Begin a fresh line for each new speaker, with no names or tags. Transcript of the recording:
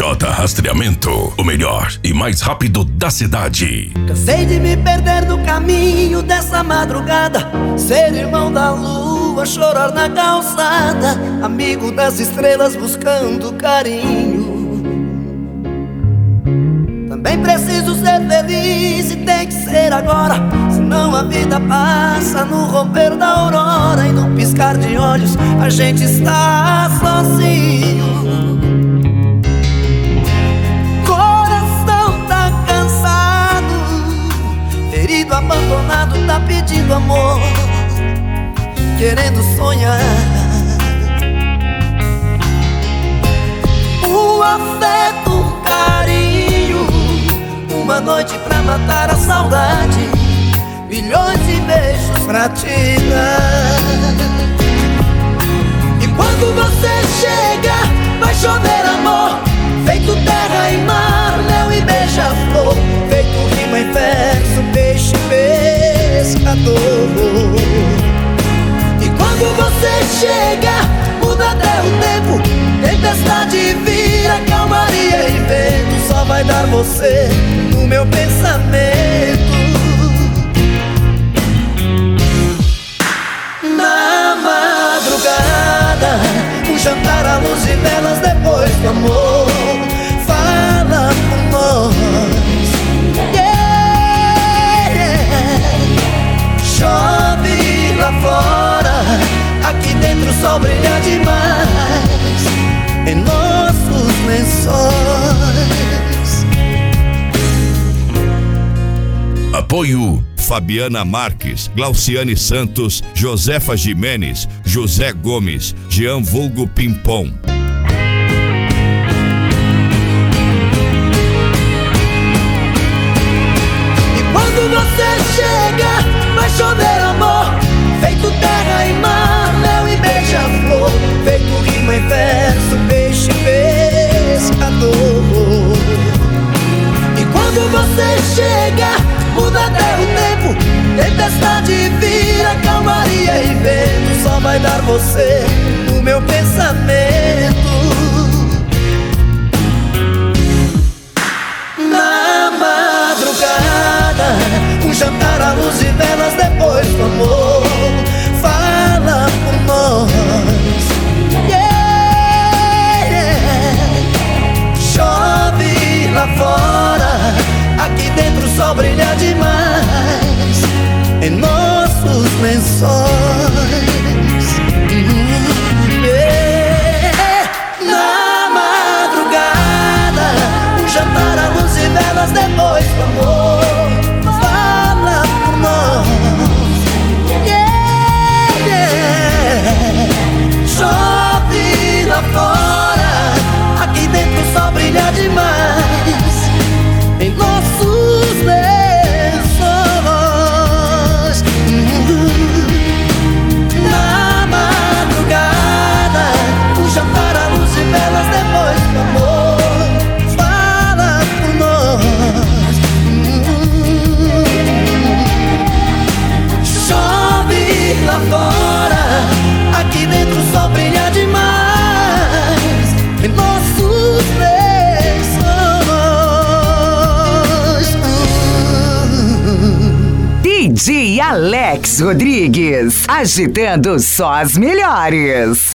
RJ Rastreamento, o melhor e mais rápido da cidade.
Cansei de me perder no caminho dessa madrugada, ser irmão da lua, chorar na calçada, amigo das estrelas buscando carinho. Também preciso ser feliz e tem que ser agora, senão a vida passa no romper da aurora, e num piscar de olhos a gente está sozinho. Coração tá cansado, ferido, abandonado, tá pedindo amor, querendo sonhar. O afeto, o carinho, uma noite pra matar a saudade, milhões de beijos pra te dar. E quando você chega, vai chover amor, feito terra e mar, mel e beija-flor, feito rima em verso, peixe pescador. E quando você chega, muda até o tempo, tempestade vira calmaria e vento, só vai dar você no meu pensamento. Na madrugada, um jantar à luz de velas depois do amor, fala por nós, yeah. Chove lá fora, aqui dentro o sol brilha demais em nossos lençóis.
Apoio
Fabiana Marques, Glauciane Santos, Josefa Jimenez, José Gomes, Jean Vulgo Pimpom.
E quando você chega, vai chover amor, feito terra e mar, mel e beija-flor, feito rima em verso, peixe pescador. E quando você chega, muda até o tempo, tempestade vira calmaria e vento, só vai dar você no meu pensamento. Na madrugada, um jantar à luz de velas depois do amor, fala por nós, yeah. Chove lá fora, aqui dentro o sol brilha demais em nossos lençóis. Na madrugada, um jantar à luz de velas depois do amor, fala por nós, yeah. Chove lá fora, aqui dentro o sol brilha demais em nossos lençóis. Na madrugada, um jantar à luz de velas depois do amor, fala por nós. Chove lá fora, aqui dentro o sol brilha demais em nossos
DJ Alex Rodrigues, agitando só as melhores.